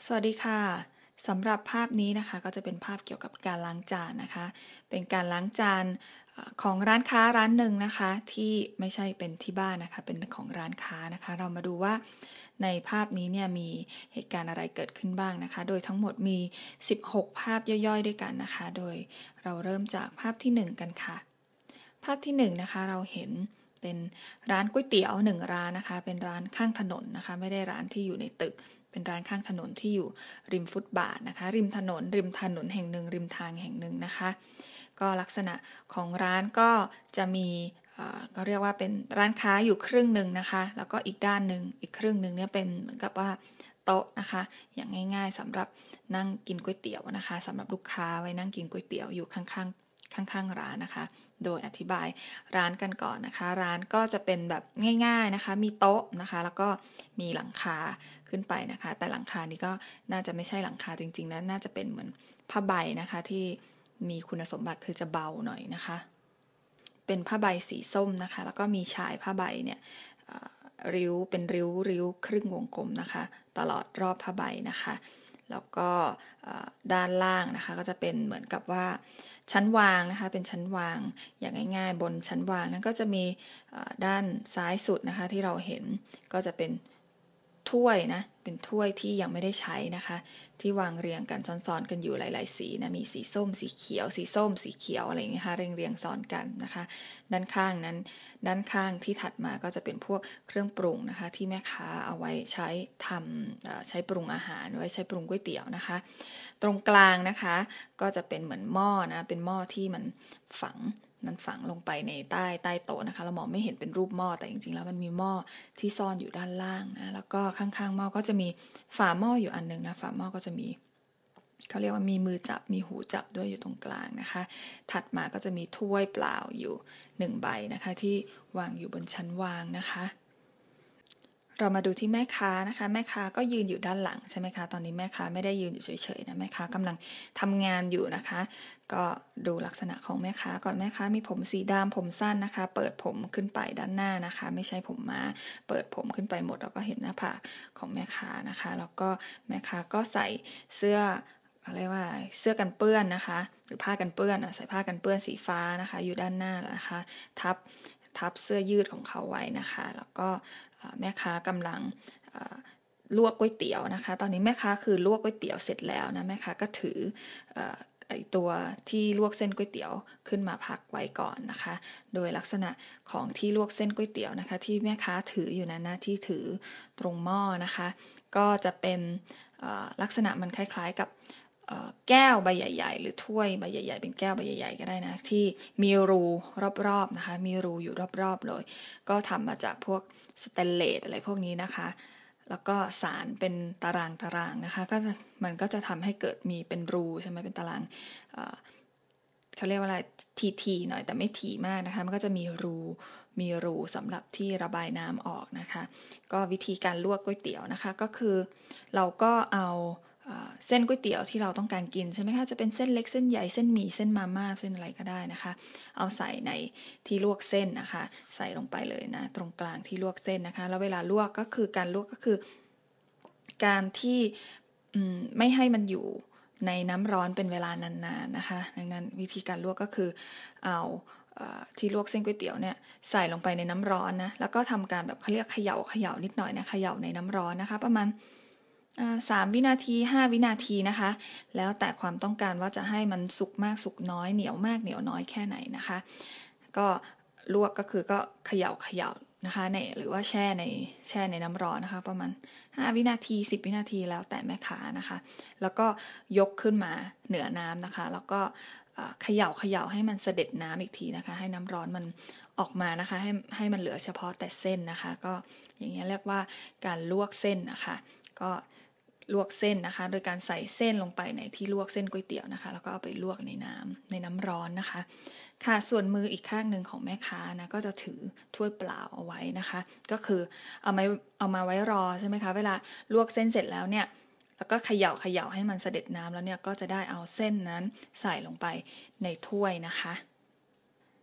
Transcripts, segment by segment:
สวัสดีค่ะสำหรับภาพนี้นะคะก็จะเป็นภาพเกี่ยวกับการล้างจานนะคะเป็นการล้างจานของร้านค้าร้านหนึ่งนะคะที่ไม่ใช่เป็นที่บ้านนะคะเป็นของร้านค้านะคะเรามาดูว่าในภาพนี้เนี่ยมีเหตุการณ์อะไรเกิดขึ้นบ้างนะคะโดยทั้งหมดมี16ภาพย่อยๆด้วยกันนะคะโดยเราเริ่มจากภาพที่1กันค่ะภาพที่1นะคะเราเห็นเป็นร้านก๋วยเตี๋ยว1ร้านนะคะเป็นร้านข้างถนนนะคะไม่ได้ร้านที่อยู่ในตึกเป็นร้านข้างถนนที่อยู่ริมฟุตบาทนะคะริมถนนแห่งหนึ่งริมทางแห่งหนึ่งนะคะก็ลักษณะของร้านก็จะมีก็เรียกว่าเป็นร้านค้าอยู่ครึ่งหนึ่งนะคะแล้วก็อีกด้านหนึ่งอีกครึ่งหนึ่งเนี่ยเป็นเหมือนกับว่าโต๊ะนะคะอย่างง่ายๆสำหรับนั่งกินก๋วยเตี๋ยวนะคะสำหรับลูกค้าไว้นั่งกินก๋วยเตี๋ยวอยู่ข้างๆร้านนะคะโดยอธิบายร้านกันก่อนนะคะร้านก็จะเป็นแบบง่ายๆนะคะมีโต๊ะนะคะแล้วก็มีหลังคาขึ้นไปนะคะแต่หลังคานี้ก็น่าจะไม่ใช่หลังคาจริงๆนะน่าจะเป็นเหมือนผ้าใบนะคะที่มีคุณสมบัติคือจะเบาหน่อยนะคะเป็นผ้าใบสีส้มนะคะแล้วก็มีชายผ้าใบเนี่ยริ้วเป็นริ้วครึ่งวงกลมนะคะตลอดรอบผ้าใบนะคะแล้วก็ด้านล่างนะคะก็จะเป็นเหมือนกับว่าชั้นวางนะคะเป็นชั้นวางอย่างง่ายๆบนชั้นวางนั้นก็จะมีด้านซ้ายสุดนะคะที่เราเห็นก็จะเป็นถ้วยนะเป็นถ้วยที่ยังไม่ได้ใช้นะคะที่วางเรียงกันซ้อนๆกันอยู่หลายๆสีนะมีสีส้มสีเขียวสีส้มสีเขียวอะไรอย่างเงี้ยค่ะเรียงซ้อนกันนะคะด้านข้างนั้นด้านข้างที่ถัดมาก็จะเป็นพวกเครื่องปรุงนะคะที่แม่ค้าเอาไว้ใช้ทำใช้ปรุงอาหารไว้ใช้ปรุงก๋วยเตี๋ยวนะคะตรงกลางนะคะก็จะเป็นเหมือนหม้อนะเป็นหม้อที่มันฝังลงไปในใต้โต๊ะนะคะเรามองไม่เห็นเป็นรูปหม้อแต่จริงๆแล้วมันมีหม้อที่ซ่อนอยู่ด้านล่างนะแล้วก็ข้างๆหม้อก็จะมีฝาหม้ออยู่อันนึงนะฝาหม้อก็จะมีเขาเรียกว่ามีมือจับมีหูจับด้วยอยู่ตรงกลางนะคะถัดมาก็จะมีถ้วยเปล่าอยู่1ใบนะคะที่วางอยู่บนชั้นวางนะคะเรามาดูที่แม่ค้านะคะแม่ค้าก็ยืนอยู่ด้านหลังใช่ไหมคะตอนนี้แม่ค้าไม่ได้ยืนอยู่เฉยๆนะแม่ค้ากำลังทำงานอยู่นะคะก็ดูลักษณะของแม่ค้าก่อนแม่ค้ามีผมสีดำผมสั้นนะคะเปิดผมขึ้นไปด้านหน้านะคะไม่ใช่ผมม้าเปิดผมขึ้นไปหมดแล้วก็เห็นหน้าผากของแม่ค้านะคะแล้วก็แม่ค้าก็ใส่เสื้ออะไรว่าเสื้อกันเปื้อนนะคะหรือผ้ากันเปื้อนใส่ผ้ากันเปื้อนสีฟ้านะคะอยู่ด้านหน้านะคะทับเสื้อยืดของเขาไว้นะคะแล้วก็แม่ค้ากำลังลวกก๋วยเตี๋ยวนะคะตอนนี้แม่ค้าคือลวกก๋วยเตี๋ยวเสร็จแล้วนะแม่ค้าก็ถือไอตัวที่ลวกเส้นก๋วยเตี๋ยวขึ้นมาพักไว้ก่อนนะคะโดยลักษณะของที่ลวกเส้นก๋วยเตี๋ยวนะคะที่แม่ค้าถืออยู่นั้นนะที่ถือตรงหม้อนะคะก็จะเป็นลักษณะมันคล้ายๆกับแก้วใบใหญ่ๆหรือถ้วยใบใหญ่ๆเป็นแก้วใบใหญ่ๆก็ได้นะที่มีรูรอบๆนะคะมีรูอยู่รอบๆเลยก็ทำมาจากพวกสแตนเลสอะไรพวกนี้นะคะแล้วก็สารเป็นตารางนะคะมันก็จะทำให้เกิดมีเป็นรูใช่ไหมเป็นตารางเขาเรียกว่าอะไรทีหน่อยแต่ไม่ถี่มากนะคะมันก็จะมีรูสำหรับที่ระบายน้ำออกนะคะก็วิธีการลวกก๋วยเตี๋ยวนะคะก็คือเราก็เอาเส้นก๋วยเตี๋ยวที่เราต้องการกินใช่ไหมคะจะเป็นเส้นเล็กเส้นใหญ่เส้นหมี่เส้นมาม่าเส้นอะไรก็ได้นะคะเอาใส่ในที่ลวกเส้นนะคะใส่ลงไปเลยนะตรงกลางที่ลวกเส้นนะคะแล้วเวลาลวกก็คือการลวกก็คือการที่ไม่ให้มันอยู่ในน้ำร้อนเป็นเวลานานๆนะคะดังนั้นวิธีการลวกก็คือเอาที่ลวกเส้นก๋วยเตี๋ยวเนี่ยใส่ลงไปในน้ำร้อนนะแล้วก็ทำการแบบเขาเรียกเขย่านิดหน่อยนะเขย่าในน้ำร้อนนะคะประมาณ3 วินาที5 วินาทีนะคะแล้วแต่ความต้องการว่าจะให้มันสุกมากสุกน้อยเหนียวมากเหนียวน้อยแค่ไหนนะคะก็ลวกก็คือก็เขย่านะคะหรือว่าแช่ในน้ำร้อนนะคะประมาณ5 วินาที10 วินาทีแล้วแต่แม่ค้านะคะแล้วก็ยกขึ้นมาเหนือน้ำนะคะแล้วก็เขย่าให้มันเสด็จน้ำอีกทีนะคะให้น้ำร้อนมันออกมานะคะให้มันเหลือเฉพาะแต่เส้นนะคะก็อย่างนี้เรียกว่าการลวกเส้นนะคะก็ลวกเส้นนะคะโดยการใส่เส้นลงไปในที่ลวกเส้นก๋วยเตี๋ยวนะคะแล้วก็เอาไปลวกในน้ำร้อนนะคะค่ะส่วนมืออีกข้างหนึ่งของแม่ค้านะก็จะถือถ้วยเปล่าเอาไว้นะคะก็คือเอามาไว้รอใช่ไหมคะเวลาลวกเส้นเสร็จแล้วเนี่ยแล้วก็เขย่าให้มันเสด็จน้ำแล้วเนี่ยก็จะได้เอาเส้นนั้นใส่ลงไปในถ้วยนะคะ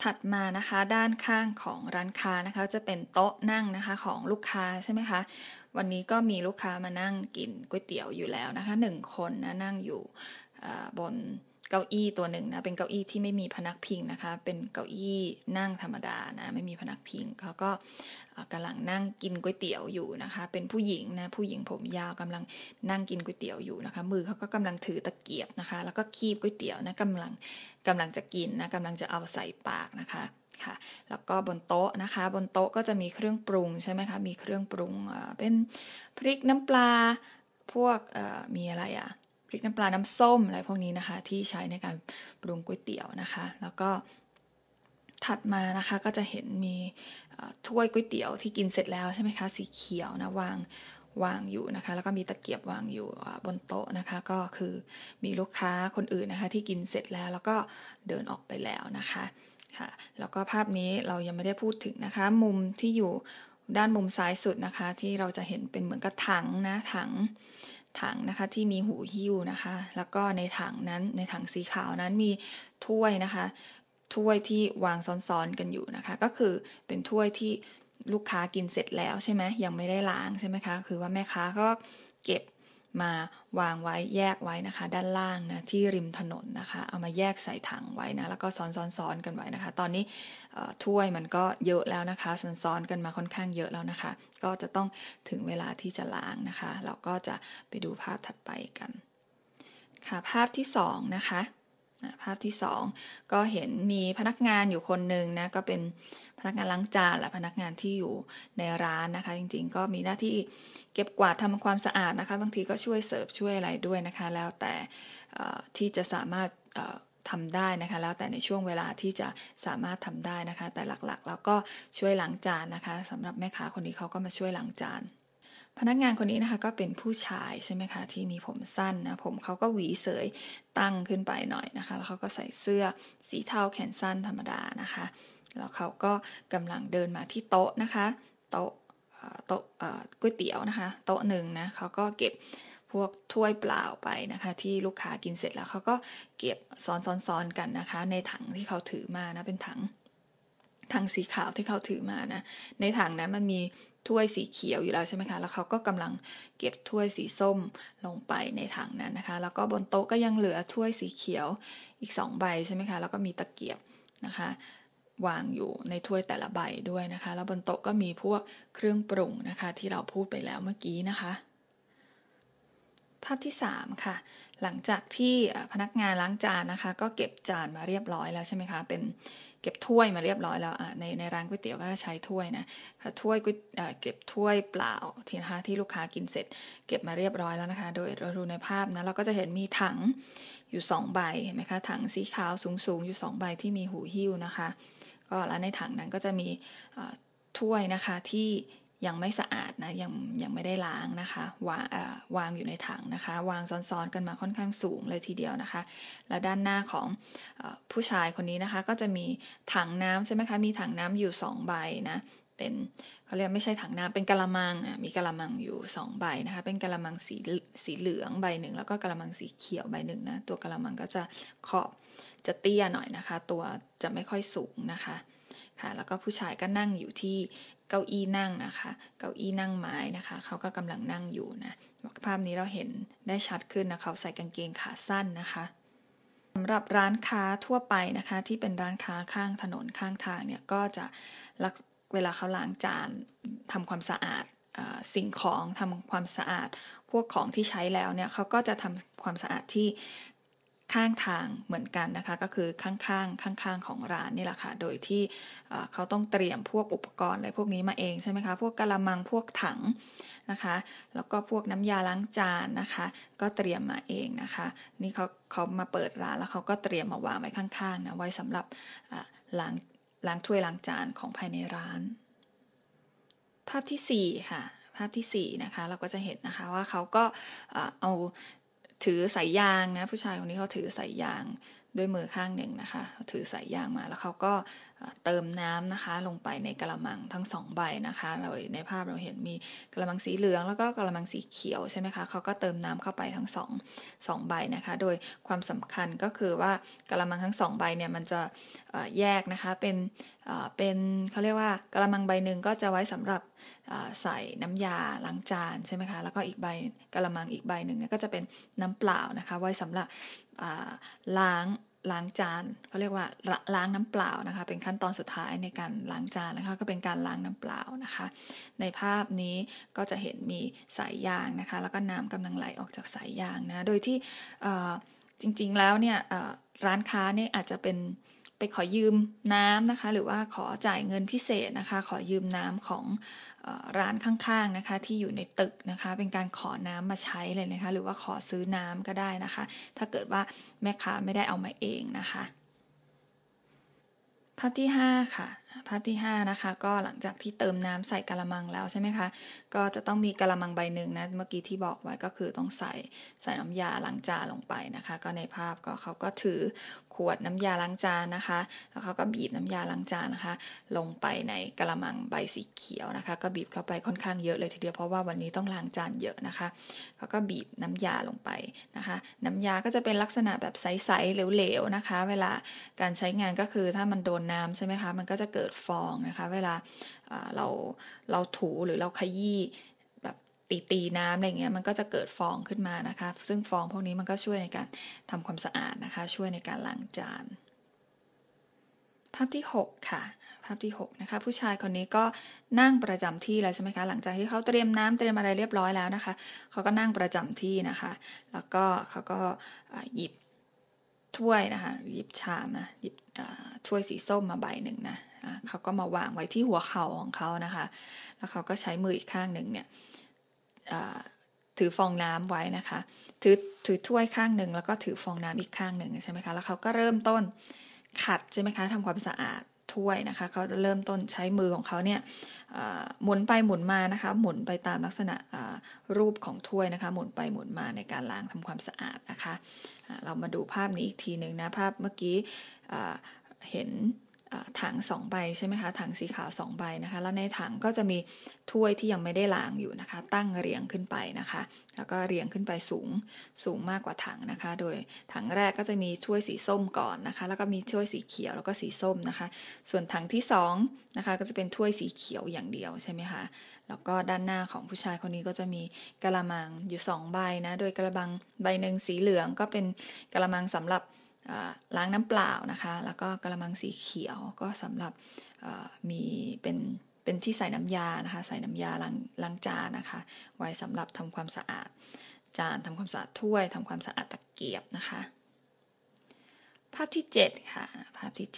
ถัดมานะคะด้านข้างของร้านค้านะคะจะเป็นโต๊ะนั่งนะคะของลูกค้าใช่ไหมคะวันนี้ก็มีลูกค้ามานั่งกินก๋วยเตี๋ยวอยู่แล้วนะคะ1 คนนะนั่งอยู่บนเก้าอี้ตัวหนึ่งนะเป็นเก้าอี้ที่ไม่มีพนักพิงนะคะเป็นเก้าอี้นั่งธรรมดานะไม่มีพนักพิงเขาก็กำลังนั่งกินก๋วยเตี๋ยวอยู่นะคะเป็นผู้หญิงนะผู้หญิงผมยาวกำลังนั่งกินก๋วยเตี๋ยวอยู่นะคะมือเขาก็กำลังถือตะเกียบนะคะแล้วก็คีบก๋วยเตี๋ยวนะกำลังจะกินนะกำลังจะเอาใส่ปากนะคะค่ะแล้วก็บนโต๊ะนะคะบนโต๊ะก็จะมีเครื่องปรุงใช่ไหมคะมีเครื่องปรุงเป็นพริกน้ำปลาพวกมีอะไรพริกน้ำปลาน้ำส้มอะไรพวกนี้นะคะที่ใช้ในการปรุงก๋วยเตี๋ยวนะคะแล้วก็ถัดมานะคะก็จะเห็นมีถ้วยก๋วยเตี๋ยวที่กินเสร็จแล้วใช่ไหมคะสีเขียวนะวางอยู่นะคะแล้วก็มีตะเกียบวางอยู่บนโต๊ะนะคะก็คือมีลูกค้าคนอื่นนะคะที่กินเสร็จแล้วก็เดินออกไปแล้วนะคะค่ะแล้วก็ภาพนี้เรายังไม่ได้พูดถึงนะคะมุมที่อยู่ด้านมุมซ้ายสุดนะคะที่เราจะเห็นเป็นเหมือนกับถังนะถังนะคะที่มีหูหิ้วนะคะแล้วก็ในถังนั้นในถังสีขาวนั้นมีถ้วยนะคะถ้วยที่วางซ้อนๆกันอยู่นะคะก็คือเป็นถ้วยที่ลูกค้ากินเสร็จแล้วใช่ไหมยังไม่ได้ล้างใช่ไหมคะคือว่าแม่ค้าก็เก็บมาวางไว้แยกไว้นะคะด้านล่างนะที่ริมถนนนะคะเอามาแยกใส่ถังไว้นะแล้วก็ซ้อนกันไว้นะคะตอนนี้ถ้วยมันก็เยอะแล้วนะคะซ้อนกันมาค่อนข้างเยอะแล้วนะคะก็จะต้องถึงเวลาที่จะล้างนะคะเราก็จะไปดูภาพถัดไปกันค่ะภาพที่2นะคะภาพที่2ก็เห็นมีพนักงานอยู่คนหนึ่งนะก็เป็นพนักงานล้างจานและพนักงานที่อยู่ในร้านนะคะจริงๆก็มีหน้าที่เก็บกวาดทำความสะอาดนะคะบางทีก็ช่วยเสิร์ฟช่วยอะไรด้วยนะคะแล้วแต่ที่จะสามารถทำได้นะคะแล้วแต่ในช่วงเวลาที่จะสามารถทำได้นะคะแต่หลักๆแล้วก็ช่วยล้างจานนะคะสำหรับแม่ค้าคนนี้เขาก็มาช่วยล้างจานพนักงานคนนี้นะคะก็เป็นผู้ชายใช่ไหมคะที่มีผมสั้นนะผมเขาก็หวีเสยตั้งขึ้นไปหน่อยนะคะแล้วเขาก็ใส่เสื้อสีเทาแขนสั้นธรรมดานะคะแล้วเขาก็กำลังเดินมาที่โต๊ะนะคะโต๊ะก๋วยเตี๋ยวนะคะโต๊ะหนึ่งนะเขาก็เก็บพวกถ้วยเปล่าไปนะคะที่ลูกค้ากินเสร็จแล้วเขาก็เก็บซ้อนกันนะคะในถังที่เขาถือมานะเป็นถังสีขาวที่เขาถือมานะในถังนั้นมันมีถ้วยสีเขียวอยู่แล้วใช่ไหมคะแล้วเขาก็กำลังเก็บถ้วยสีส้มลงไปในถังนั้นนะคะแล้วก็บนโต๊ะก็ยังเหลือถ้วยสีเขียวอีก2 ใบใช่ไหมคะแล้วก็มีตะเกียบนะคะวางอยู่ในถ้วยแต่ละใบด้วยนะคะแล้วบนโต๊ะก็มีพวกเครื่องปรุงนะคะที่เราพูดไปแล้วเมื่อกี้นะคะภาพที่3ค่ะหลังจากที่พนักงานล้างจานนะคะก็เก็บจานมาเรียบร้อยแล้วใช่ไหมคะเป็นเก็บถ้วยมาเรียบร้อยแล้วในร้านก๋วยเตี๋ยวก็จะใช้ถ้วยนะถ้วยเก็บถ้วยเปล่าที่นะคะที่ลูกค้ากินเสร็จเก็บมาเรียบร้อยแล้วนะคะโดยเราดูในภาพนะเราก็จะเห็นมีถังอยู่2 ใบเห็นไหมคะถังสีขาวสูงอยู่2 ใบที่มีหูหิ้วนะคะก็แล้วในถังนั้นก็จะมีถ้วยนะคะที่ยังไม่สะอาดนะยังไม่ได้ล้างนะคะวางอยู่ในถังนะคะวางซ้อนๆกันมาค่อนข้างสูงเลยทีเดียวนะคะและด้านหน้าของผู้ชายคนนี้นะคะก็จะมีถังน้ำใช่ไหมคะมีถังน้ำอยู่2 ใบนะเป็นเขาเรียกไม่ใช่ถังน้ำเป็นกะละมังมีกะละมังอยู่2 ใบนะคะเป็นกะละมังสีเหลืองใบหนึ่งแล้วก็กะละมังสีเขียวใบหนึ่งนะตัวกะละมังก็จะขอบจะเตี้ยหน่อยนะคะตัวจะไม่ค่อยสูงนะคะค่ะแล้วก็ผู้ชายก็นั่งอยู่ที่เก้าอี้นั่งนะคะเก้าอี้นั่งไม้นะคะเขาก็กำลังนั่งอยู่นะภาพนี้เราเห็นได้ชัดขึ้นนะเขาใส่กางเกงขาสั้นนะคะสำหรับร้านค้าทั่วไปนะคะที่เป็นร้านค้าข้างถนนข้างทางเนี่ยก็จะเวลาเขาล้างจานทำความสะอาดสิ่งของทำความสะอาดพวกของที่ใช้แล้วเนี่ยเขาก็จะทำความสะอาดที่ข้างทางเหมือนกันนะคะก็คือข้างของร้านนี่แหละค่ะโดยที่เขาต้องเตรียมพวกอุปกรณ์อะไรพวกนี้มาเองใช่ไหมคะพวกกะละมังพวกถังนะคะแล้วก็พวกน้ำยาล้างจานนะคะก็เตรียมมาเองนะคะนี่เขามาเปิดร้านแล้วเขาก็เตรียมมาวางไว้ข้างๆนะไว้สำหรับล้างถ้วยล้างจานของภายในร้านภาพที่4ค่ะภาพที่4นะคะเราก็จะเห็นนะคะว่าเขาก็เอาถือสายยางนะผู้ชายคนนี้เขาถือสายยางด้วยมือข้างหนึ่งนะคะเขาถือสายยางมาแล้วเขาก็เติมน้ำนะคะลงไปในกะละมังทั้ง2ใบนะคะเราในภาพเราเห็นมีกะละมังสีเหลืองแล้วก็กะละมังสีเขียวใช่ไหมคะเขาก็เติมน้ำเข้าไปทั้งสองใบนะคะโดยความสำคัญก็คือว่ากะละมังทั้ง2ใบเนี่ยมันจะแยกนะคะเป็นเขาเรียกว่ากะละมังใบหนึ่งก็จะไว้สำหรับใส่น้ำยาล้างจานใช่ไหมคะแล้วก็อีกใบกะละมังอีกใบหนึ่งเนี่ยก็จะเป็นน้ำเปล่านะคะไว้สำหรับล้างจานเขาเรียกว่าล้างน้ำเปล่านะคะเป็นขั้นตอนสุดท้ายในการล้างจานนะคะก็เป็นการล้างน้ำเปล่านะคะในภาพนี้ก็จะเห็นมีสายยางนะคะแล้วก็น้ำกำลังไหลออกจากสายยางนะโดยที่จริงๆแล้วเนี่ยร้านค้าเนี่ยอาจจะเป็นไปขอยืมน้ำนะคะหรือว่าขอจ่ายเงินพิเศษนะคะขอยืมน้ำของร้านข้างๆนะคะที่อยู่ในตึกนะคะเป็นการขอน้ำมาใช้เลยนะคะหรือว่าขอซื้อน้ำก็ได้นะคะถ้าเกิดว่าแม่ค้าไม่ได้เอามาเองนะคะภาพที่5ค่ะภาพที่5นะคะก็หลังจากที่เติมน้ำใส่กะละมังแล้วใช่ไหมคะก็จะต้องมีกะละมังใบหนึ่งนะเมื่อกี้ที่บอกไว้ก็คือต้องใส่น้ำยาล้างจานลงไปนะคะก็ในภาพก็เขาก็ถือขวดน้ำยาล้างจานนะคะแล้วเขาก็บีบน้ำยาล้างจานนะคะลงไปในกะละมังใบสีเขียวนะคะก็บีบเข้าไปค่อนข้างเยอะเลยทีเดียวเพราะว่าวันนี้ต้องล้างจานเยอะนะคะเขาก็บีบน้ำยาลงไปนะคะน้ำยาก็จะเป็นลักษณะแบบใสๆเหลวๆนะคะเวลาการใช้งานก็คือถ้ามันโดนน้ำใช่ไหมคะมันก็จะเกิดฟองนะคะเวลาเราถูหรือเราขยี้แบบตีน้ำอะไรเงี้ยมันก็จะเกิดฟองขึ้นมานะคะซึ่งฟองพวกนี้มันก็ช่วยในการทำความสะอาดนะคะช่วยในการล้างจานภาพที่6ค่ะภาพที่6นะคะผู้ชายคนนี้ก็นั่งประจำที่แล้วใช่ไหมคะหลังจากที่เขาเตรียมน้ำเตรียมอะไรเรียบร้อยแล้วนะคะเขาก็นั่งประจำที่นะคะแล้วก็เขาก็หยิบถ้วยนะคะหยิบชามนะหยิบถ้วยสีส้มมาใบหนึ่งนะเขาก็มาวางไว้ที่หัวเข่าของเขานะคะแล้วเขาก็ใช้มืออีกข้างหนึ่งเนี่ยถือฟองน้ำไว้นะคะถือถ้วยข้างหนึ่งแล้วก็ถือฟองน้ำอีกข้างหนึ่งใช่ไหมคะแล้วเขาก็เริ่มต้นขัดใช่ไหมคะทำความสะอาดถ้วยนะคะเขาจะเริ่มต้นใช้มือของเขาเนี่ยหมุนไปหมุนมานะคะหมุนไปตามลักษณะรูปของถ้วยนะคะหมุนไปหมุนมาในการล้างทำความสะอาดนะคะเรามาดูภาพนี้อีกทีหนึ่งนะภาพเมื่อกี้เห็นถัง2ใบใช่ไหมคะถังสีขาว2ใบนะคะแล้วในถังก็จะมีถ้วยที่ยังไม่ได้ล้างอยู่นะคะตั้งเรียงขึ้นไปนะคะแล้วก็เรียงขึ้นไปสูงมากกว่าถังนะคะโดยถังแรกก็จะมีถ้วยสีส้มก่อนนะคะแล้วก็มีถ้วยสีเขียวแล้วก็สีส้มนะคะส่วนถังที่2นะคะก็จะเป็นถ้วยสีเขียวอย่างเดียวใช่ไหมคะแล้วก็ด้านหน้าของผู้ชายคนนี้ก็จะมีกะละมังอยู่2ใบนะโดยกะละมังใบหนึ่งสีเหลืองก็เป็นกะละมังสำหรับล้างน้ำเปล่านะคะแล้วก็กะละมังสีเขียวก็สำหรับมีเป็นที่ใส่น้ำยานะคะใส่น้ำยาล้างจานนะคะไว้สำหรับทำความสะอาดจานทำความสะอาดถ้วยทำความสะอาดตะเกียบนะคะภาพที่7ค่ะภาพที่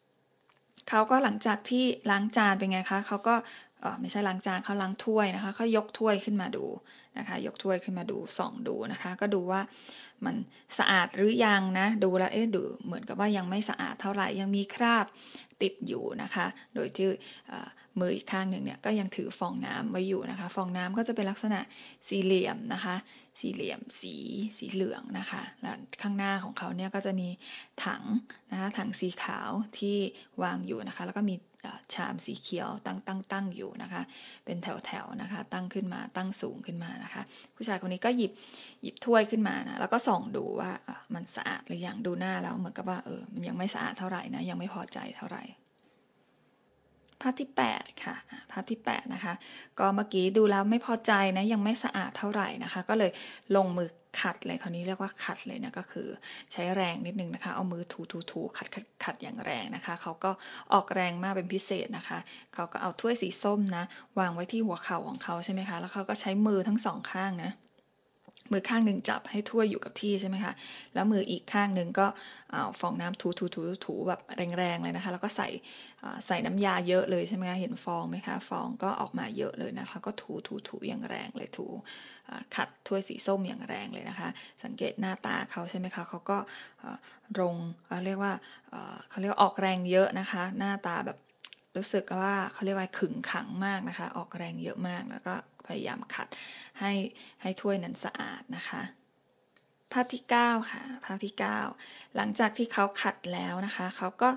7เขาก็หลังจากที่ล้างจานเป็นไงคะเขาก็ไม่ใช่ล้างจานเขาล้างถ้วยนะคะเขายกถ้วยขึ้นมาดูนะคะยกถ้วยขึ้นมาดูส่องดูนะคะก็ดูว่ามันสะอาดหรือยังนะดูแล้วดูเหมือนกับว่ายังไม่สะอาดเท่าไหร่ยังมีคราบติดอยู่นะคะโดยที่มืออีกข้างหนึ่งเนี่ยก็ยังถือฟองน้ำไว้อยู่นะคะฟองน้ำก็จะเป็นลักษณะสี่เหลี่ยมนะคะสี่เหลี่ยมสีเหลืองนะคะแล้วข้างหน้าของเขาเนี่ยก็จะมีถังนะคะถังสีขาวที่วางอยู่นะคะแล้วก็มีชามสีเขียวตั้งอยู่นะคะเป็นแถวๆนะคะตั้งขึ้นมาตั้งสูงขึ้นมานะคะผู้ชายคนนี้ก็หยิบถ้วยขึ้นมานะแล้วก็ส่องดูว่ามันสะอาดหรือยังดูหน้าแล้วเหมือนกับว่ามันยังไม่สะอาดเท่าไหร่นะยังไม่พอใจเท่าไหร่ภาพที่8ค่ะภาพที่8นะคะก็เมื่อกี้ดูแล้วไม่พอใจนะยังไม่สะอาดเท่าไหร่นะคะก็เลยลงมือขัดเลยคราวนี้เรียกว่าขัดเลยนะก็คือใช้แรงนิดนึงนะคะเอามือถูขัดอย่างแรงนะคะเขาก็ออกแรงมากเป็นพิเศษนะคะเขาก็เอาถ้วยสีส้มนะวางไว้ที่หัวเข่าของเขาใช่ไหมคะแล้วเขาก็ใช้มือทั้งสองข้างนะมือข้างหนึ่งจับให้ถ้วยอยู่กับที่ใช่ไหมคะแล้วมืออีกข้างหนึ่งก็เอาฟองน้ำถูแบบแรงๆเลยนะคะแล้วก็ใส่น้ำยาเยอะเลยใช่ไหมคะเห็นฟองไหมคะฟองก็ออกมาเยอะเลยนะคะก็ถูอย่างแรงเลยขัดถ้วยสีส้มอย่างแรงเลยนะคะสังเกตหน้าตาเขาใช่ไหมคะเขาก็เรียกว่าเขาเรียกออกแรงเยอะนะคะหน้าตาแบบรู้สึกว่าเขาเรียกว่าขึงขังมากนะคะออกแรงเยอะมากแล้วก็พยายามขัดให้ถ้วยนั้นสะอาดนะคะภาพที่9ค่ะภาพที่9หลังจากที่เขาขัดแล้วนะคะเขาก็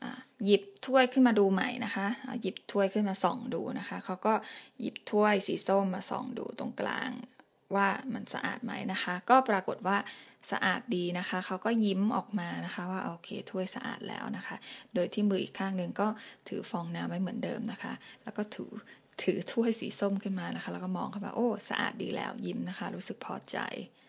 หยิบถ้วยขึ้นมาดูใหม่นะคะหยิบถ้วยขึ้นมาส่องดูนะคะเขาก็หยิบถ้วยสีส้มมาส่องดูตรงกลางว่ามันสะอาดไหมนะคะก็ปรากฏว่าสะอาดดีนะคะเขาก็ยิ้มออกมานะคะว่าโอเคถ้วยสะอาดแล้วนะคะโดยที่มืออีกข้างหนึ่งก็ถือฟองน้ำไว้เหมือนเดิมนะคะแล้วก็ถือถ้วยสีส้มขึ้นมานะคะแล้วก็มองเข้าไปโอ้สะอาดดีแล้วยิ้มนะคะรู้สึกพอใจ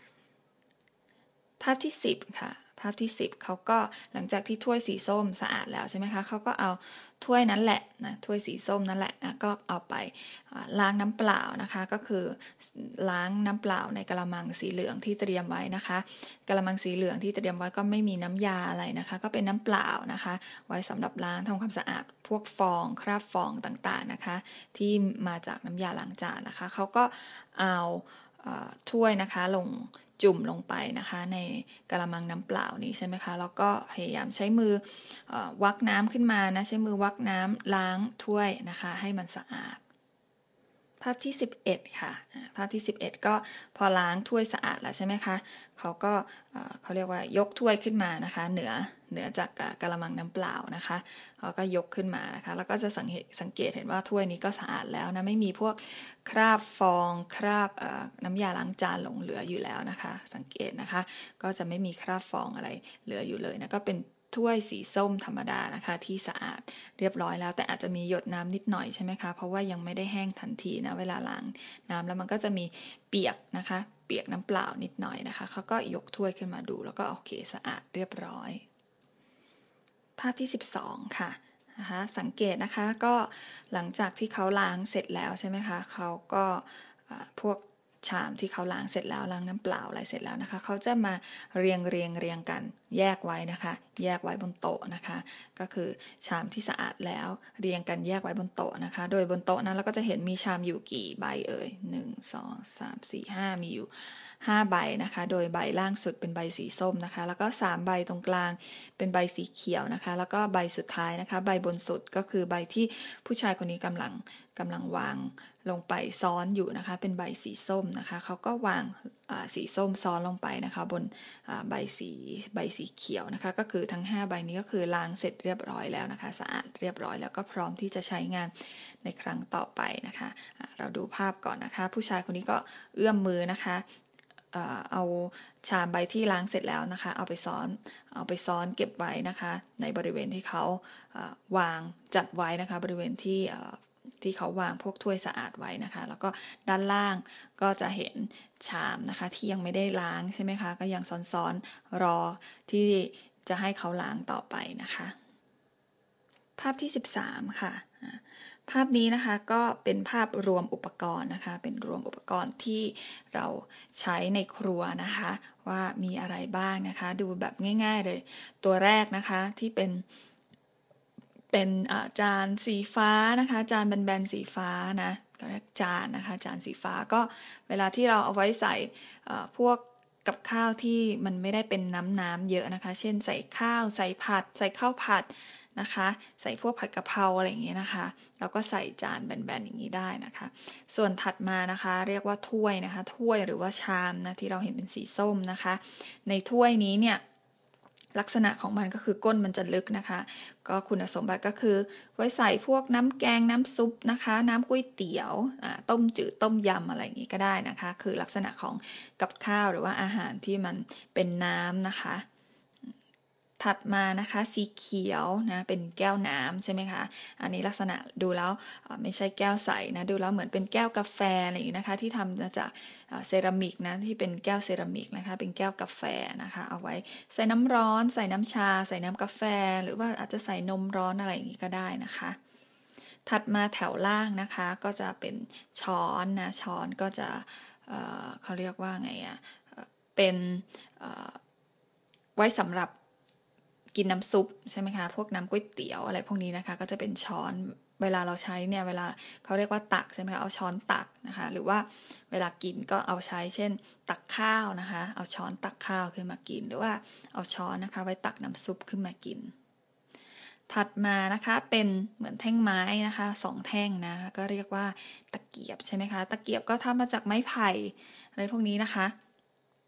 ภาพที่10ค่ะภาพที่10เขาก็หลังจากที่ถ้วยสีส้มสะอาดแล้วใช่ไหมคะเขาก็เอาถ้วยนั้นแหละนะถ้วยสีส้มนั่นแหละก็เอาไปล้างน้ำเปล่านะคะก็คือล้างน้ำเปล่าในกะละมังสีเหลืองที่เตรียมไว้นะคะกะละมังสีเหลืองที่เตรียมไว้ก็ไม่มีน้ำยาอะไรนะคะก็เป็นน้ำเปล่านะคะไว้สำหรับล้างทำความสะอาดพวกฟองคราบฟองต่างๆนะคะที่มาจากน้ำยาล้างจานนะคะเขาก็เอาถ้วยนะคะจุ่มลงไปนะคะในกะละมังน้ำเปล่านี้ใช่ไหมคะแล้วก็พยายามใช้มือวักน้ำขึ้นมานะใช้มือวักน้ำล้างถ้วยนะคะให้มันสะอาดภาพที่11ค่ะภาพที่11ก็พอล้างถ้วยสะอาดแล้วใช่ไหมคะเขาก็เขาเรียกว่ายกถ้วยขึ้นมานะคะเหนือจากกะละมังน้ำเปล่านะคะเขาก็ยกขึ้นมานะคะแล้วก็จะสังเกตเห็นว่าถ้วยนี้ก็สะอาดแล้วนะไม่มีพวกคราบฟองคราบน้ำยาล้างจานหลงเหลืออยู่แล้วนะคะสังเกตนะคะก็จะไม่มีคราบฟองอะไรเหลืออยู่เลยนะก็เป็นถ้วยสีส้มธรรมดานะคะที่สะอาดเรียบร้อยแล้วแต่อาจจะมีหยดน้ำนิดหน่อยใช่ไหมคะเพราะว่ายังไม่ได้แห้งทันทีนะเวลาล้างน้ำแล้วมันก็จะมีเปียกนะคะเปียกน้ำเปล่านิดหน่อยนะคะเขาก็ยกถ้วยขึ้นมาดูแล้วก็โอเคสะอาดเรียบร้อยภาพที่12ค่ะนะคะสังเกตนะคะก็หลังจากที่เขาล้างเสร็จแล้วใช่ไหมคะเขาก็พวกชามที่เขาล้างเสร็จแล้วล้างน้ำเปล่าอะไรเสร็จแล้วนะคะเขาจะมาเรียงกันแยกไว้นะคะแยกไว้บนโต๊ะนะคะก็คือชามที่สะอาดแล้วเรียงกันแยกไว้บนโต๊ะนะคะโดยบนโต๊ะนั้นเราก็จะเห็นมีชามอยู่กี่ใบเอ่ย1 2 3 4 5มีอยู่5ใบนะคะโดยใบล่างสุดเป็นใบสีส้มนะคะแล้วก็3ใบตรงกลางเป็นใบสีเขียวนะคะแล้วก็ใบสุดท้ายนะคะใบบนสุดก็คือใบที่ผู้ชายคนนี้กำลังวางลงไปซ้อนอยู่นะคะเป็นใบสีส้มนะคะเขาก็วางสีส้มซ้อนลงไปนะคะบนใบสีเขียวนะคะก็คือทั้ง5ใบนี้ก็คือล้างเสร็จเรียบร้อยแล้วนะคะสะอาดเรียบร้อยแล้วก็พร้อมที่จะใช้งานในครั้งต่อไปนะคะเราดูภาพก่อนนะคะผู้ชายคนนี้ก็เอื้อมมือนะคะเอาชามใบที่ล้างเสร็จแล้วนะคะเอาไปซ้อนเก็บไว้นะคะในบริเวณที่เขาวางจัดไว้นะคะบริเวณที่เขาวางพวกถ้วยสะอาดไว้นะคะแล้วก็ด้านล่างก็จะเห็นชามนะคะที่ยังไม่ได้ล้างใช่ไหมคะก็ยังซ้อนรอที่จะให้เขาล้างต่อไปนะคะภาพที่13ค่ะภาพนี้นะคะก็เป็นภาพรวมอุปกรณ์นะคะเป็นรวมอุปกรณ์ที่เราใช้ในครัวนะคะว่ามีอะไรบ้างนะคะดูแบบง่ายๆเลยตัวแรกนะคะที่เป็นจานสีฟ้านะคะจานแบนๆสีฟ้านะก็เรียกจานนะคะจานสีฟ้าก็เวลาที่เราเอาไว้ใส่พวกกับข้าวที่มันไม่ได้เป็นน้ำเยอะนะคะเช่นใส่ข้าวใส่ผัดใส่ข้าวผัดนะคะใส่พวกผัดกะเพราอะไรอย่างเงี้ยนะคะเราก็ใส่จานแบนๆอย่างนี้ได้นะคะส่วนถัดมานะคะเรียกว่าถ้วยนะคะถ้วยหรือว่าชามนะที่เราเห็นเป็นสีส้มนะคะในถ้วยนี้เนี่ยลักษณะของมันก็คือก้นมันจะลึกนะคะก็คุณสมบัติก็คือไว้ใส่พวกน้ำแกงน้ำซุปนะคะน้ำก๋วยเตี๋ยวต้มจืดต้มยำอะไรอย่างนี้ก็ได้นะคะคือลักษณะของกับข้าวหรือว่าอาหารที่มันเป็นน้ำนะคะถัดมานะคะสีเขียวนะเป็นแก้วน้ำใช่ไหมคะอันนี้ลักษณะดูแล้วไม่ใช่แก้วใสนะดูแล้วเหมือนเป็นแก้วกาแฟอะไรอย่างนี้นะคะที่ทำมาจากเซรามิกนะที่เป็นแก้วเซรามิกนะคะเป็นแก้วกาแฟนะคะเอาไว้ใส่น้ำร้อนใส่น้ำชาใส่น้ำกาแฟหรือว่าอาจจะใส่นมร้อนอะไรอย่างนี้ก็ได้นะคะถัดมาแถวล่างนะคะก็จะเป็นช้อนนะช้อนก็จะเขาเรียกว่าไงอะเป็นไว้สำหรับกินน้ำซุปใช่ไหมคะพวกน้ำก๋วยเตี๋ยวอะไรพวกนี้นะคะก็จะเป็นช้อนเวลาเราใช้เนี่ยเวลาเขาเรียกว่าตักใช่ไหมคะเอาช้อนตักนะคะหรือว่าเวลากินก็เอาใช้เช่นตักข้าวนะคะเอาช้อนตักข้าวขึ้นมากินหรือว่าเอาช้อนนะคะไว้ตักน้ำซุปขึ้นมากินถัดมานะคะเป็นเหมือนแท่งไม้นะคะ2แท่งนะก็เรียกว่าตะเกียบใช่ไหมคะตะเกียบก็ทำมาจากไม้ไผ่อะไรพวกนี้นะคะ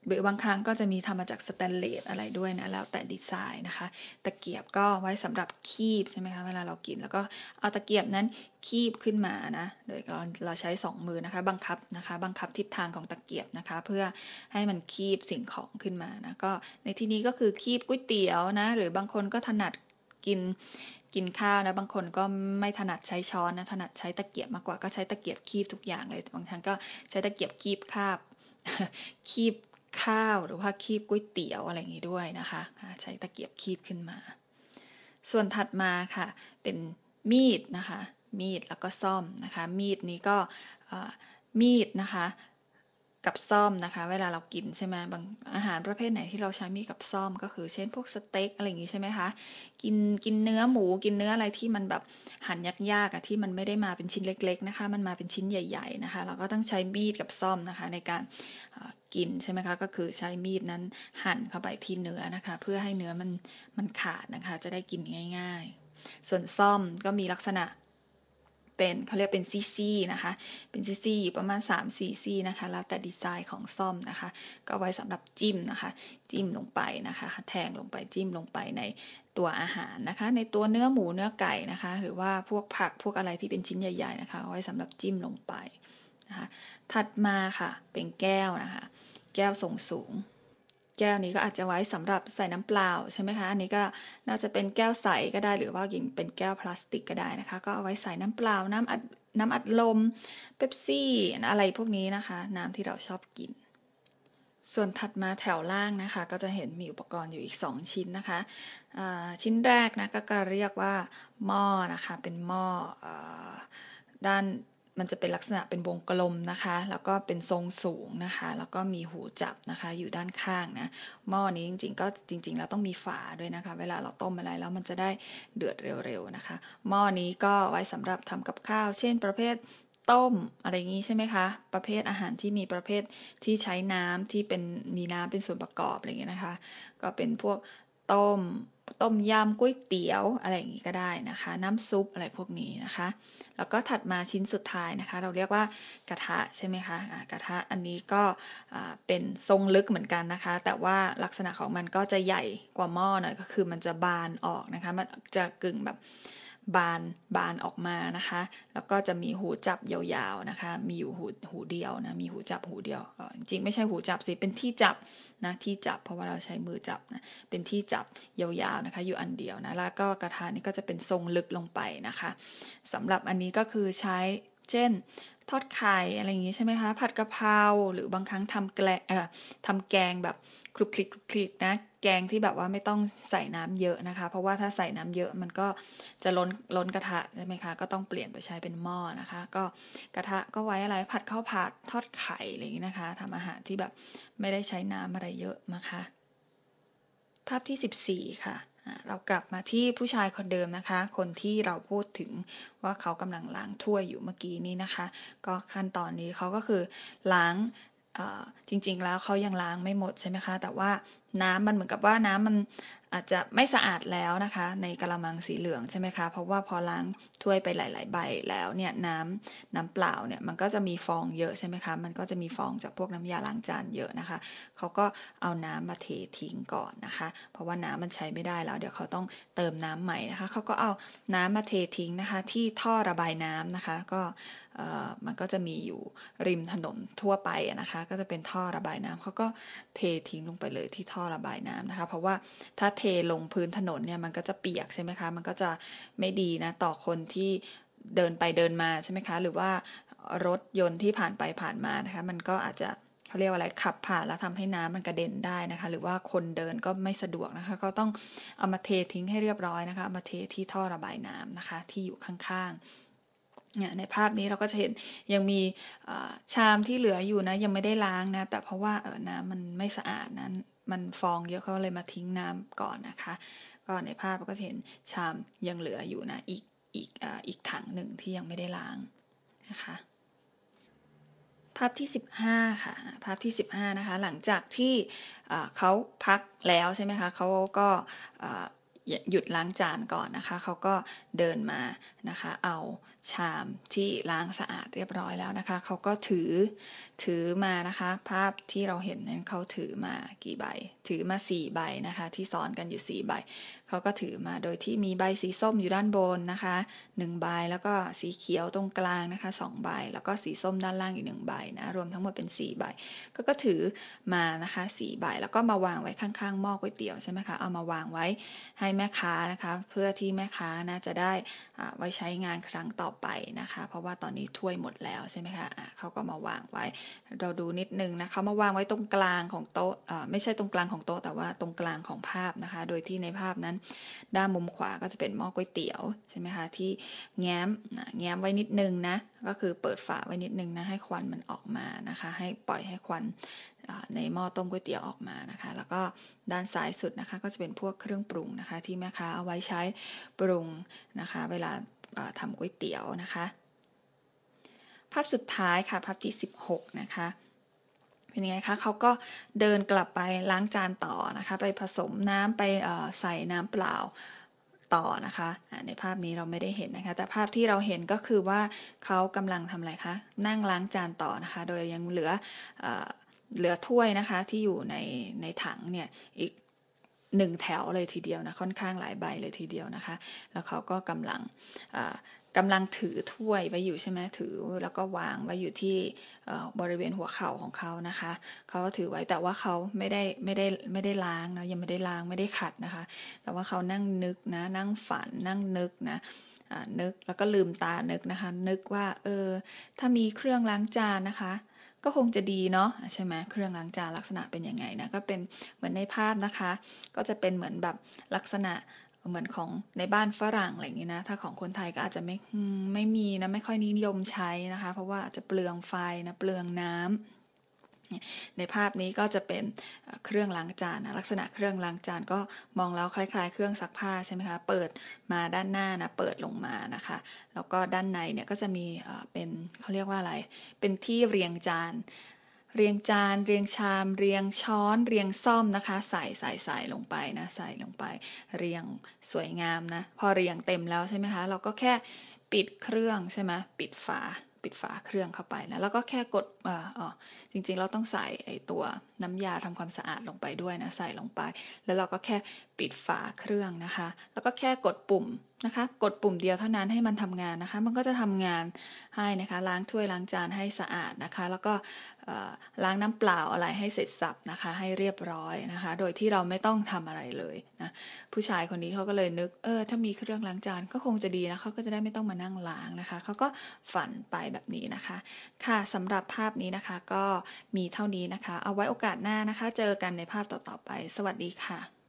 หรือบางครั้งก็จะมีทำมาจากสแตนเลสอะไรด้วยนะแล้วแต่ดีไซน์นะคะตะเกียบก็ไว้สำหรับคีบใช่ไหมคะเวลาเรากินแล้วก็เอาตะเกียบนั้นคีบขึ้นมานะโดยเราใช้2มือนะคะบังคับทิศทางของตะเกียบนะคะเพื่อให้มันคีบสิ่งของขึ้นมานะก็ในที่นี้ก็คือคีบก๋วยเตี๋ยวนะหรือบางคนก็ถนัดกินข้าวนะบางคนก็ไม่ถนัดใช้ช้อนนะถนัดใช้ตะเกียบมากกว่าก็ใช้ตะเกียบคีบทุกอย่างเลยบางครั้งก็ใช้ตะเกียบคีบคาบ คีบข้าวหรือว่าคีบก๋วยเตี๋ยวอะไรอย่างนี้ด้วยนะคะใช้ตะเกียบคีบขึ้นมาส่วนถัดมาค่ะเป็นมีดนะคะมีดแล้วก็ซ่อมนะคะมีดนี้ก็มีดนะคะกับซ่อมนะคะเวลาเรากินใช่ไหมบางอาหารประเภทไหนที่เราใช้มีดกับซ่อมก็คือเช่นพวกสเต็กอะไรอย่างนี้ใช่ไหมคะกินเนื้อหมูกินเนื้ออะไรที่มันแบบหั่นยากๆที่มันไม่ได้มาเป็นชิ้นเล็กๆนะคะมันมาเป็นชิ้นใหญ่ๆนะคะเราก็ต้องใช้มีดกับซ่อมนะคะในการกินใช่ไหมคะก็คือใช้มีดนั้นหั่นเข้าไปที่เนื้อนะคะเพื่อให้เนื้อมันขาดนะคะจะได้กินง่ายๆส่วนซ่อมก็มีลักษณะเป็นเขาเรียกเป็นซี่นะคะเป็นซี่อยู่ประมาณ3-4 ซี่นะคะแล้วแต่ดีไซน์ของซ่อมนะคะก็ไว้สำหรับจิ้มนะคะจิ้มลงไปนะคะแทงลงไปจิ้มลงไปในตัวอาหารนะคะในตัวเนื้อหมูเนื้อไก่นะคะหรือว่าพวกผักพวกอะไรที่เป็นชิ้นใหญ่ๆนะคะไว้สำหรับจิ้มลงไปนะคะถัดมาค่ะเป็นแก้วนะคะแก้วทรงสูงแก้วนี้ก็อาจจะไว้สำหรับใส่น้ำเปล่าใช่ไหมคะอันนี้ก็น่าจะเป็นแก้วใสก็ได้หรือว่าเป็นแก้วพลาสติกก็ได้นะคะก็เอาไว้ใส่น้ำเปล่าน้ำอัดลมเป๊ปซี่อะไรพวกนี้นะคะน้ำที่เราชอบกินส่วนถัดมาแถวล่างนะคะก็จะเห็นมีอุปกรณ์อยู่อีก2ชิ้นนะคะชิ้นแรกนะก็เรียกว่าหม้อนะคะเป็นหม้อด้านมันจะเป็นลักษณะเป็นวงกลมนะคะแล้วก็เป็นทรงสูงนะคะแล้วก็มีหูจับนะคะอยู่ด้านข้างนะหม้อนี้จริงๆแล้วต้องมีฝาด้วยนะคะเวลาเราต้มอะไรแล้วมันจะได้เดือดเร็วๆนะคะหม้อนี้ก็ไว้สำหรับทำกับข้าวเช่นประเภทต้มอะไรอย่างนี้ใช่ไหมคะประเภทอาหารที่มีประเภทที่ใช้น้ำที่มีน้ำเป็นส่วนประกอบอะไรอย่างเงี้ยนะคะก็เป็นพวกต้มยำก๋วยเตี๋ยวอะไรอย่างนี้ก็ได้นะคะน้ำซุปอะไรพวกนี้นะคะแล้วก็ถัดมาชิ้นสุดท้ายนะคะเราเรียกว่ากระทะใช่ไหมคะกระทะอันนี้ก็เป็นทรงลึกเหมือนกันนะคะแต่ว่าลักษณะของมันก็จะใหญ่กว่าหม้อหน่อยก็คือมันจะบานออกนะคะมันจะกึ่งแบบบานออกมานะคะแล้วก็จะมีหูจับยาวๆนะคะมีอยู่หูเดียวนะมีหูจับหูเดียวจริงๆไม่ใช่หูจับสิเป็นที่จับนะที่จับเพราะว่าเราใช้มือจับนะเป็นที่จับยาวๆนะคะอยู่อันเดียวนะแล้วก็กระทะนี้ก็จะเป็นทรงลึกลงไปนะคะสำหรับอันนี้ก็คือใช้เช่นทอดไข่อะไรอย่างนี้ใช่ไหมคะผัดกะเพราหรือบางครั้งทำแกงแบบคลุกคลิกนะแกงที่แบบว่าไม่ต้องใส่น้ำเยอะนะคะเพราะว่าถ้าใส่น้ำเยอะมันก็จะล้นกระทะใช่ไหมคะก็ต้องเปลี่ยนไปใช้เป็นหม้อนะคะก็กระทะก็ไว้อะไรผัดข้าวผัดทอดไข่อะไรอย่างนี้นะคะทำอาหารที่แบบไม่ได้ใช้น้ำอะไรเยอะนะคะภาพที่14ค่ะเรากลับมาที่ผู้ชายคนเดิมนะคะคนที่เราพูดถึงว่าเขากำลังล้างถ้วยอยู่เมื่อกี้นี้นะคะก็ขั้นตอนนี้เขาก็คือล้างจริงๆแล้วเขายังล้างไม่หมดใช่ไหมคะแต่ว่าน้ำมันเหมือนกับว่าน้ำมันอาจจะไม่สะอาดแล้วนะคะในกะละมังสีเหลืองใช่ไหมคะเพราะว่าพอล้างถ้วยไปหลายๆใบแล้วเนี่ยน้ำเปล่าเนี่ยมันก็จะมีฟองเยอะใช่ไหมคะมันก็จะมีฟองจากพวกน้ำยาล้างจานเยอะนะคะเขาก็เอาน้ำมาเททิ้งก่อนนะคะเพราะว่าน้ำมันใช้ไม่ได้แล้วเดี๋ยวเขาต้องเติมน้ำใหม่นะคะเขาก็เอาน้ำมาเททิ้งนะคะที่ท่อระบายน้ำนะคะก็มันก็จะมีอยู่ริมถนนทั่วไปนะคะก็จะเป็นท่อระบายน้ำเขาก็เททิ้งลงไปเลยที่ท่อระบายน้ำนะคะเพราะว่าถ้าเทลงพื้นถนนเนี่ยมันก็จะเปียกใช่ไหมคะมันก็จะไม่ดีนะต่อคนที่เดินไปเดินมาใช่ไหมคะหรือว่ารถยนต์ที่ผ่านไปผ่านมานะคะมันก็อาจจะเขาเรียกว่าอะไรขับผ่านแล้วทำให้น้ำมันกระเด็นได้นะคะหรือว่าคนเดินก็ไม่สะดวกนะคะก็ต้องเอามาเททิ้งให้เรียบร้อยนะคะเอามาเทที่ท่อระบายน้ำนะคะที่อยู่ข้างๆเนี่ยในภาพนี้เราก็จะเห็นยังมีชามที่เหลืออยู่นะยังไม่ได้ล้างนะแต่เพราะว่าน้ำมันไม่สะอาดนั้นมันฟองเยอะเขาเลยมาทิ้งน้ำก่อนนะคะก็ในภาพเราก็จะเห็นชามยังเหลืออยู่นะอีกถังหนึ่งที่ยังไม่ได้ล้างนะคะภาพที่15ค่ะภาพที่15นะคะหลังจากที่เขาพักแล้วใช่ไหมคะเขาก็หยุดล้างจานก่อนนะคะเขาก็เดินมานะคะเอาชามที่ล้างสะอาดเรียบร้อยแล้วนะคะเขาก็ถือมานะคะภาพที่เราเห็นนั้นเขาถือมากี่ใบถือมา4 ใบนะคะที่ซ้อนกันอยู่4 ใบเขาก็ถือมาโดยที่มีใบสีส้มอยู่ด้านบนนะคะ1 ใบแล้วก็สีเขียวตรงกลางนะคะ2 ใบแล้วก็สีส้มด้านล่างอีก1 ใบนะรวมทั้งหมดเป็น4 ใบก็ถือมานะคะ4 ใบแล้วก็มาวางไว้ข้างๆหม้อก๋วยเตี๋ยวใช่ไหมคะเอามาวางไว้ให้แม่ค้านะคะเพื่อที่แม่ค้านะจะได้ไว้ใช้งานครั้งต่อไปนะคะเพราะว่าตอนนี้ถ้วยหมดแล้วใช่ไหมคะเขาก็มาวางไว้เราดูนิดนึงนะเขามาวางไว้ตรงกลางของโต๊ะไม่ใช่ตรงกลางของโต๊ะแต่ว่าตรงกลางของภาพนะคะโดยที่ในภาพนั้นด้านมุมขวาก็จะเป็นหม้อก๋วยเตี๋ยวใช่ไหมคะที่แง้มไว้นิดนึงนะก็คือเปิดฝาไว้นิดนึงนะให้ควันมันออกมานะคะให้ปล่อยให้ควันในหม้อต้มก๋วยเตี๋ยวออกมานะคะแล้วก็ด้านซ้ายสุดนะคะก็จะเป็นพวกเครื่องปรุงนะคะที่แม่ค้าเอาไว้ใช้ปรุงนะคะเวลาทำก๋วยเตี๋ยวนะคะภาพสุดท้ายค่ะภาพที่16นะคะเป็นยังไงคะเขาก็เดินกลับไปล้างจานต่อนะคะไปผสมน้ำไปใส่น้ำเปล่าต่อนะคะในภาพนี้เราไม่ได้เห็นนะคะแต่ภาพที่เราเห็นก็คือว่าเขากำลังทำอะไรคะนั่งล้างจานต่อนะคะโดยยังเหลือถ้วยนะคะที่อยู่ในถังเนี่ยอีก1 แถวเลยทีเดียวนะค่อนข้างหลายใบเลยทีเดียวนะคะแล้วเขาก็กำลังถือถ้วยไว้อยู่ใช่ไหมถือแล้วก็วางไว้อยู่ที่บริเวณหัวเข่าของเขานะคะเขาก็ถือไว้แต่ว่าเขาไม่ได้ล้างนะยังไม่ได้ล้างไม่ได้ขัดนะคะแต่ว่าเขานั่งนึกนะนั่งฝันนั่งนึกนะนึกแล้วก็ลืมตานึกนะคะนึกว่าถ้ามีเครื่องล้างจานนะคะก็คงจะดีเนาะใช่ไหมเครื่องล้างจานลักษณะเป็นยังไงนะก็เป็นเหมือนในภาพนะคะก็จะเป็นเหมือนแบบลักษณะเหมือนของในบ้านฝรั่งอะไรอย่างนี้นะถ้าของคนไทยก็อาจจะไม่มีนะไม่ค่อยนิยมใช้นะคะเพราะว่าจะเปลืองไฟนะเปลืองน้ำในภาพนี้ก็จะเป็นเครื่องล้างจานนะลักษณะเครื่องล้างจานก็มองแล้วคล้ายๆเครื่องซักผ้าใช่ไหมคะเปิดมาด้านหน้านะเปิดลงมานะคะแล้วก็ด้านในเนี่ยก็จะมีเป็นเขาเรียกว่าอะไรเป็นที่เรียงจานเรียงชามเรียงช้อนเรียงซ่อมนะคะใส่ลงไปนะใส่ลงไปเรียงสวยงามนะพอเรียงเต็มแล้วใช่ไหมคะเราก็แค่ปิดเครื่องใช่ไหมปิดฝาเครื่องเข้าไปนะแล้วก็แค่กดจริงๆเราต้องใส่ไอตัวน้ำยาทำความสะอาดลงไปด้วยนะใส่ลงไปแล้วเราก็แค่ปิดฝาเครื่องนะคะแล้วก็แค่กดปุ่มนะคะกดปุ่มเดียวเท่านั้นให้มันทำงานนะคะมันก็จะทำงานให้นะคะล้างถ้วยล้างจานให้สะอาดนะคะแล้วก็ล้างน้ำเปล่าอะไรให้เสร็จสับนะคะให้เรียบร้อยนะคะโดยที่เราไม่ต้องทำอะไรเลยนะผู้ชายคนนี้เขาก็เลยนึกถ้ามีเครื่องล้างจานก็คงจะดีนะเขาก็จะได้ไม่ต้องมานั่งล้างนะคะเขาก็ฝันไปแบบนี้นะคะค่ะสำหรับภาพนี้นะคะก็มีเท่านี้นะคะเอาไว้โอกาสหน้านะคะเจอกันในภาพต่อๆไปสวัสดีค่ะ